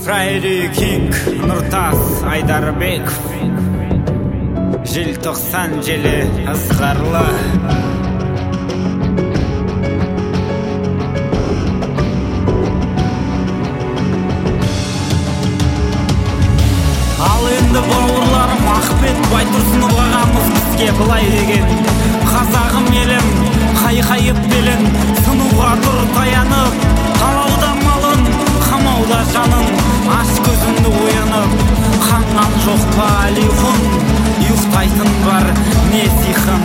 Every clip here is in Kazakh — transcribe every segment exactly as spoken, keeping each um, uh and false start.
Фрайри Кинг, Нұртас Айдарбеков. Желтоқсан желі ызғарлы. Ал енді бауырларым Ахмет Байтұрсынов ағамыз бізге былай деген: қазағым елім, қайқайып белін, сынуға тұр таянып, талауда малын, қамауда жанын, аш көзіңді оянып, қанған жоқ па әлиқұн, ұйықтайтын бар не сиқын.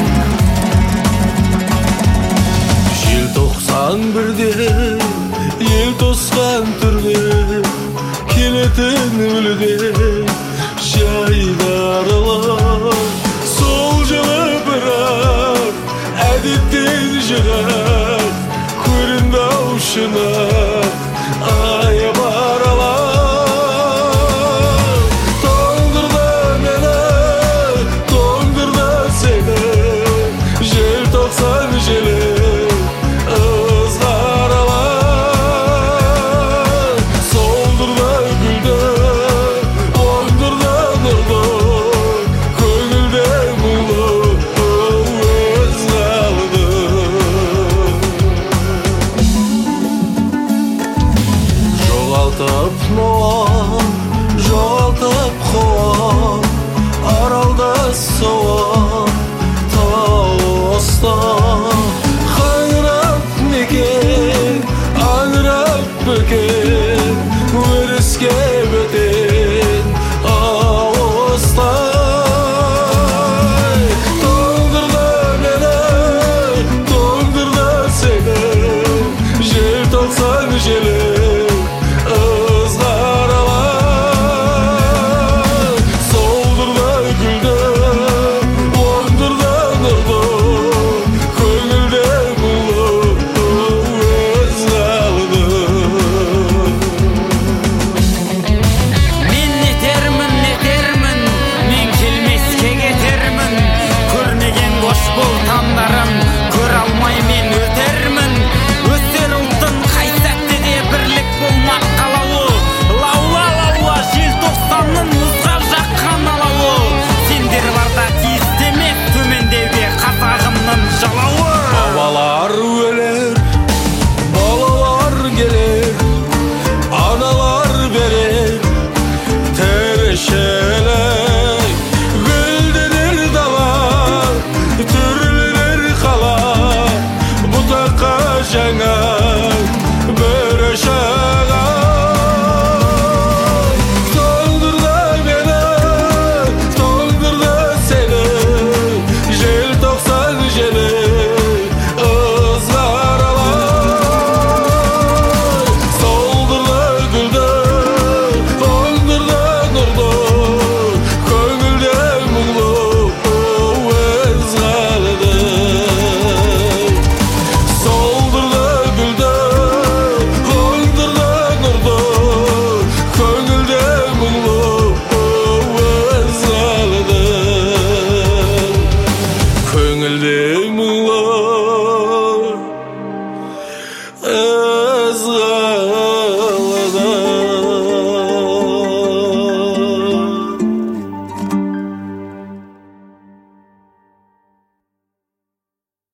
Желтоқсан бірде ел тосқан түрде келетін мүлде жайдарлы. Сол жылы бірақ әдеттен жығып көрінді ау шынық ай барала. Тоңдырды мені, тоңдырды сені, желтоқсан желі ызғарала. Солдырды гүлді, оңдырды нұрлы, көңілде мұңлы өз қалды. Жоғалтып ноғам, жоғалтып қоғам, аралда соғам, тауыстан. Қаңырап мекен, аңырап бөкен, өріске бөтен ауыстай. Тоңдырды мені, тоңдырды сені, желтоқсан желі